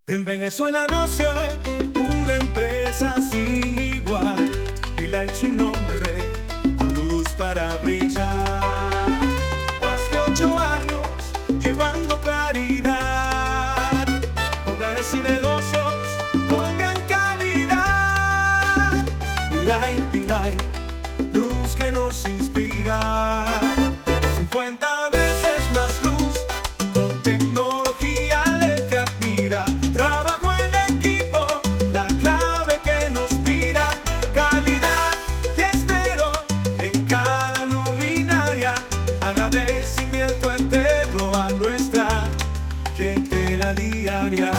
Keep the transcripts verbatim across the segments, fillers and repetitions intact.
En Venezuela nació una empresa sin igual y la hecho un nombre con luz para brillar. Más de ocho años llevando claridad, hogares y negocios con gran calidad. Pilay, Pilay, luz que nos inspira. cincuenta veces más luz con tecnología L E D que admira. Trabajo en equipo, la clave que nos mira. Calidad y esmero en cada luminaria. Agradecimiento eterno a nuestra clientela diaria.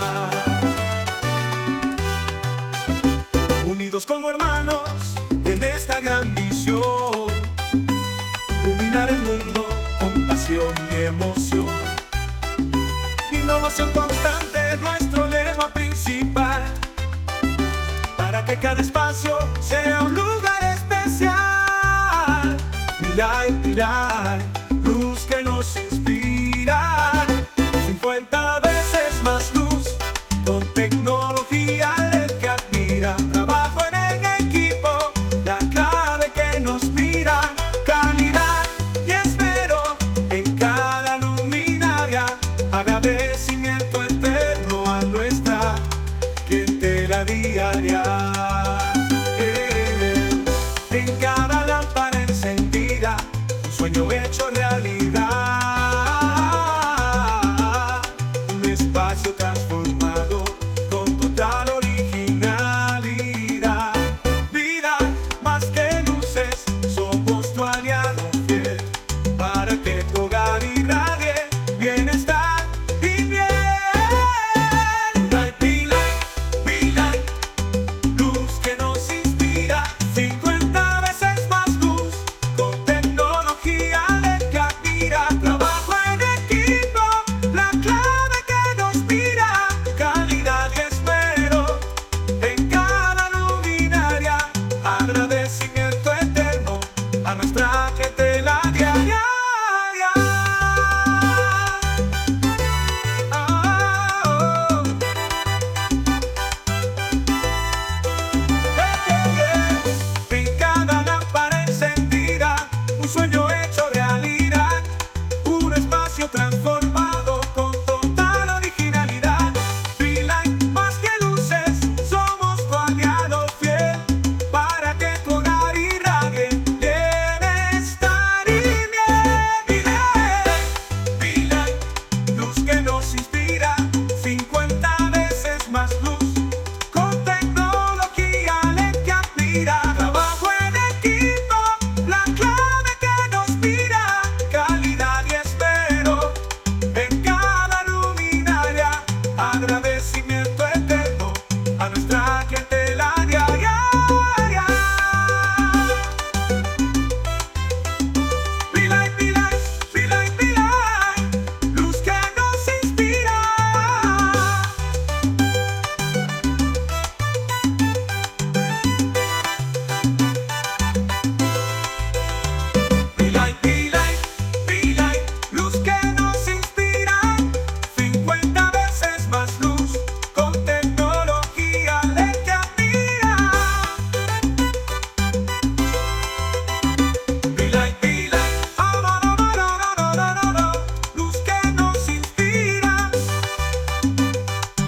Unidos como hermanos en esta gran misión, iluminar el mundo con pasión y emoción. Innovación constante es nuestro lema principal, para que cada espacio sea un lugar especial. Pilay, Pilay, luz que nos inspira. cincuenta veces más luz con tecnología L E D que admira. Trabajo en el equipo, la clave que nos mira. Calidad y esmero en cada luminaria. Agradecimiento eterno a nuestra clientela diaria. Eh, En cada lámpara encendida, un sueño hecho realidad. Un espacio transformado.